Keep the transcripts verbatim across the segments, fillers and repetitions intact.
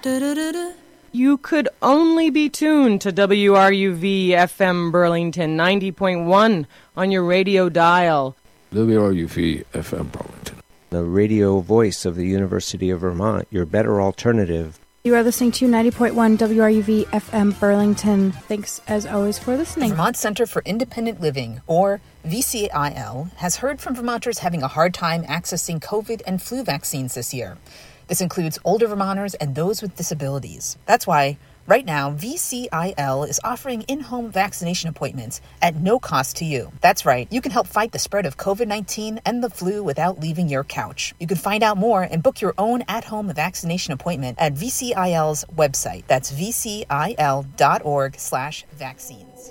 You could only be tuned to W R U V F M Burlington ninety point one on your radio dial. W R U V F M Burlington, the radio voice of the University of Vermont, your better alternative. You are listening to ninety point one W R U V F M Burlington. Thanks, as always, for listening. The Vermont Center for Independent Living, or V C I L, has heard from Vermonters having a hard time accessing COVID and flu vaccines this year. This includes older Vermonters and those with disabilities. That's why, right now, V C I L is offering in-home vaccination appointments at no cost to you. That's right, you can help fight the spread of COVID nineteen and the flu without leaving your couch. You can find out more and book your own at-home vaccination appointment at V C I L's website. That's V C I L dot org slash vaccines.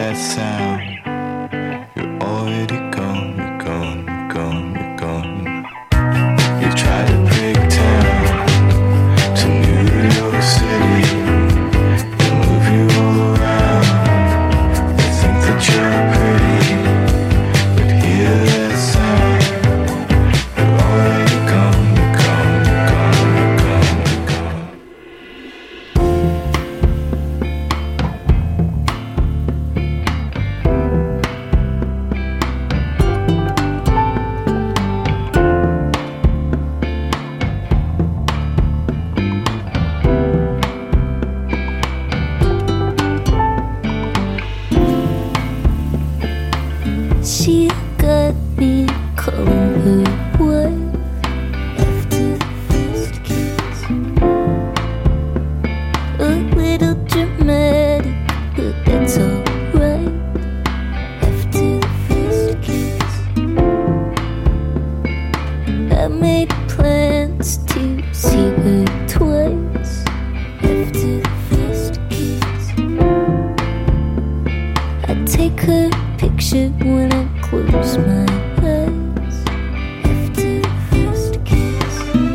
that sound, you're already gone, you're gone, you're gone, you're gone. You tried to break town to New York City and move you all around. They think that you're pretty, but hear that sound, you're already gone, you're gone, you're gone, you're gone, you're gone. She got me calling her wife after the first kiss. A little dramatic, but that's alright. After the first kiss, I made plans to see her twice. After the first kiss, I take her picture when I close my eyes. After the first kiss,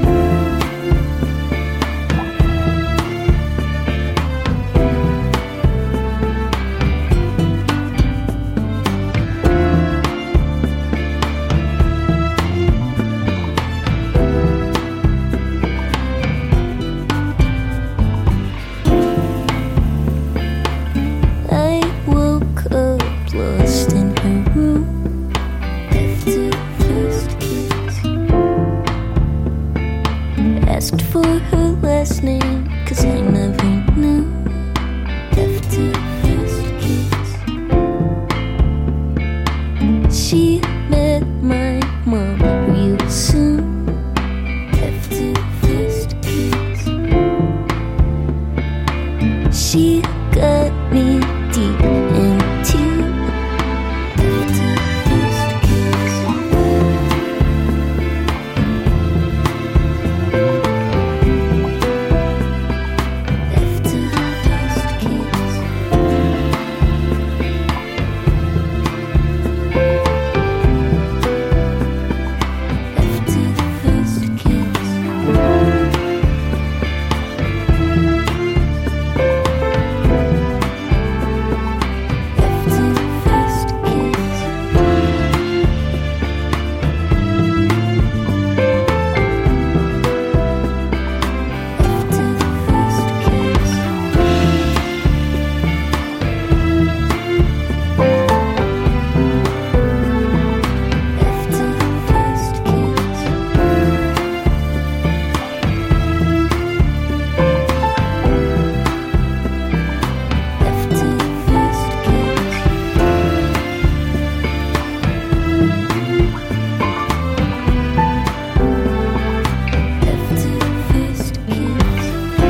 I woke up lost in her room. After the first kiss, asked for her last name, cause I never knew. After the first kiss, she met my mom real soon. After the first kiss, she got me deep into. After the first kiss, after the first kiss, after the first kiss. After the first kiss, after the first kiss, after the first kiss, after the first kiss. After the first kiss,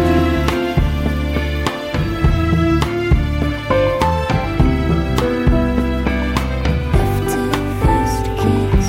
after the first kiss.